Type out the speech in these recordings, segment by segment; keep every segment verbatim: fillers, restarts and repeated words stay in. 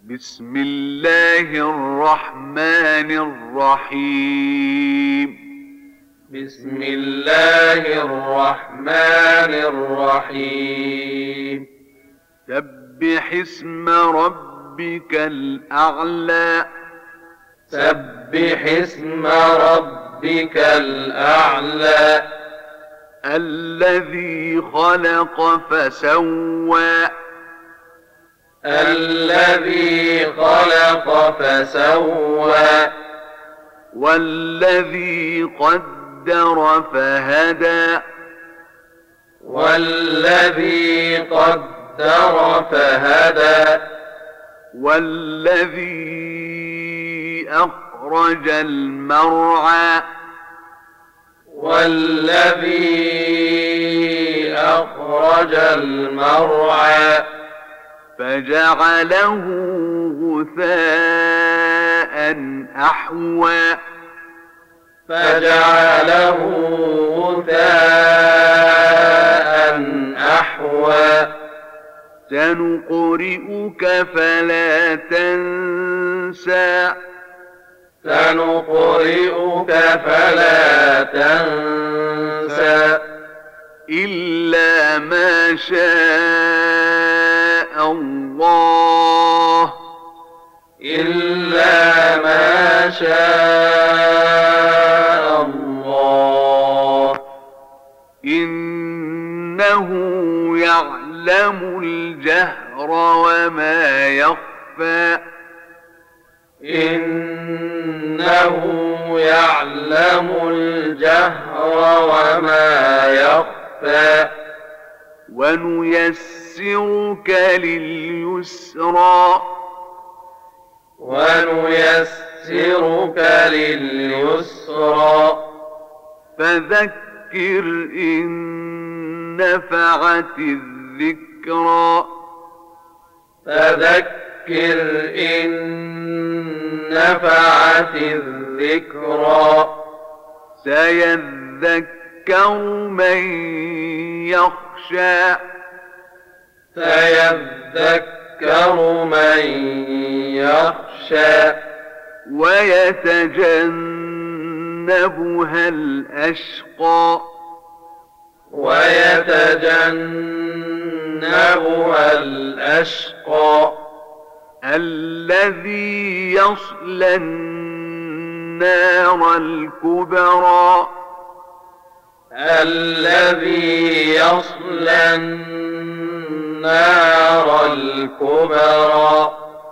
بسم الله الرحمن الرحيم بسم الله الرحمن الرحيم سبح اسم ربك الأعلى سبح اسم ربك الأعلى الذي خلق فسوى الذي خلق فسوى والذي قدر فهدى والذي قدر فهدى والذي أخرج المرعى والذي أخرج المرعى فجعله غثاء أحوى فجعله غثاء أحوى سنقرئك فلا تنسى سنقرئك فلا تنسى إلا ما شاء الله إلا ما شاء الله إنه يعلم الجهر وما يخفى إنه يعلم الجهر وما يخفى ونيسرك لليسرى ونيسرك لليسرى فذكر إن نفعت الذكرى فذكر إن نفعت الذكرى سيذكر من يخشى سيذكر من يخشى ويتجنبها الأشقى ويتجنبها الأشقى الذي يصلى النار الكبرى الذي يصلى النار الكبرى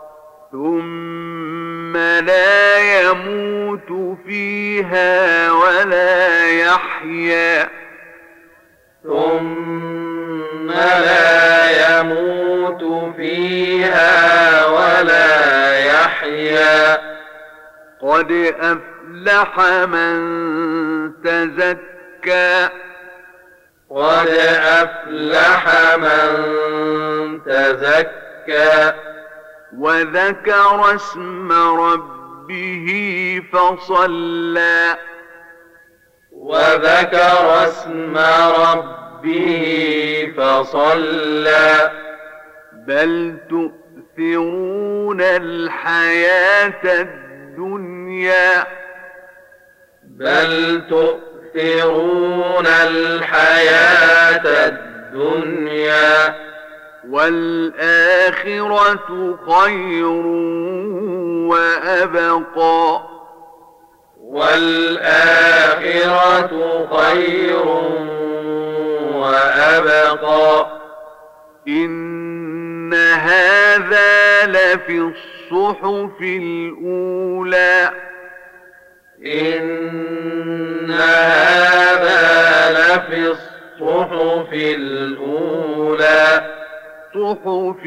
ثم لا يموت فيها ولا يحيا ثم لا يموت فيها ولا يحيا قد أفلح من تزكى قد أفلح من تزكى وذكر اسم ربه فصلى وذكر اسم ربه فصلى بل تؤثرون الحياة الدنيا بل تؤثرون الحياة الدنيا والآخرة خير وأبقى والآخرة خير وأبقى إن هذا لفي الصحف الأولى إن هذا لفي الصحف الأولى صحف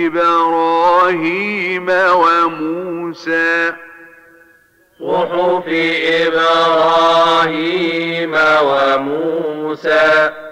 إبراهيم وموسى صحف إبراهيم وموسى